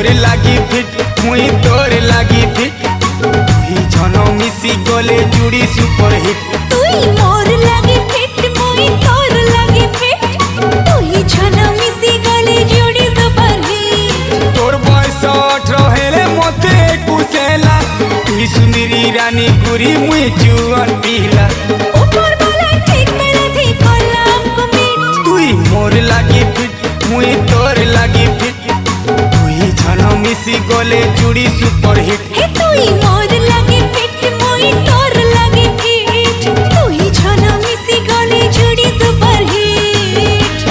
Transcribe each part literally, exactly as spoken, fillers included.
मोर लागी फिट मुई तोर लागी फिट तुही छन मिसी गले जुड़ी सुपर हिट तुई मोर लागी फिट मुई तोर लागी फिट तुही छन मिसी गले जुड़ी सुपर हिट तोर बयस अठारह हेले मते कुसेला तुही सुंदरी रानी गुरी मुई जुआन पीला ऊपर वाला ठीक मेरा थी कलम को मिट तुई मोर लागी फिट मुई तोर लागी फिट तुही छन मिसी गले जुड़ी सुपर हिट हे तुई मोर लागी फिट मुई तोर लागी फिट तुही छन मिसी गले जुड़ी सुपर हिट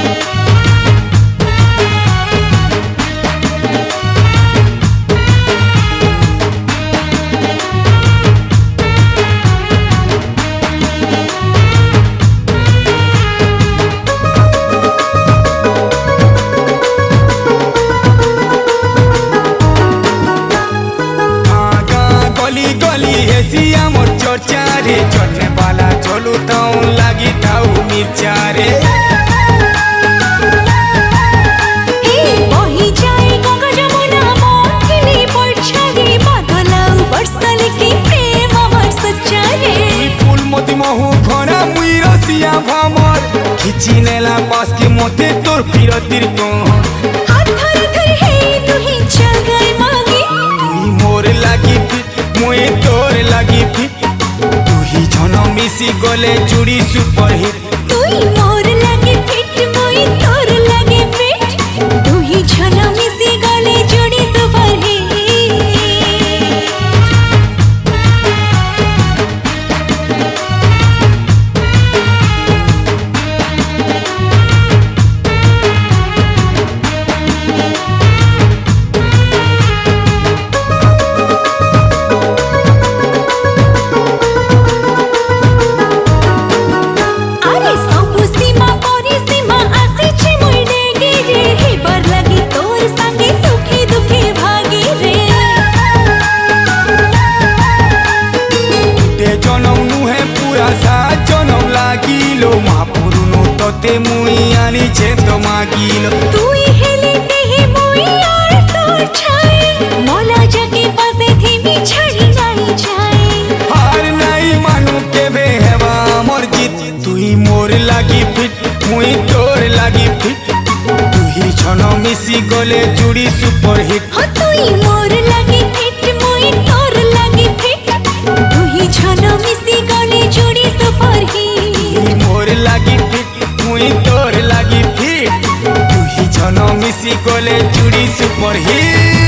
हेसिया मोर चर्चा रे चलने वाला चलू ताऊ लागी ताऊ मिर्चा रे हे बही जाए गंगा जमुना मोखिली पड़छागे बादलाउ बरसल के प्रेम अमर सच्चा रे फूल मोती महू घोड़ा मुई रसिया भमर खिची नेला पास के मोते तोर पिरतिर को हाथ धर धर हे तुही चल गए मागे तुही मोर लागी फिट मुई तोर लागी फिट तुही छन मिसी गले जुड़ी सुपर हिट तुई मोर लागे फिट मुई तोर लागे फिट तुही छन मिसी गले जुड़ी सुपर हिट अरे सबु सीमा परी सीमा आसीछे मुई डेगे रे हेबर लागी तोर संगे सुखी दुखी भागी रे ते जनम नुहे पूरा सा जनम लागिलो महापुरुनो तोते मुई आनी छे तो मागिलो तुई हेले देहि मुई और तोर छाए मोला जगे पासे थी मी छड़ी नहीं जाए हार नहीं मानू के बेहवा मोर जीत तुही मोर लागी फिट मुई तोर लागी फिट तुही छन मिसी गले जुड़ी सुपर हिट हो तुई मोर लागी फिट मुई तोर लागी फिट तुही छन मिसी गले जुड़ी सुपर हिट तुही मोर लागी फिट मुई तोर लागी फिट तुही छन मिसी गले जुड़ी सुपर हिट।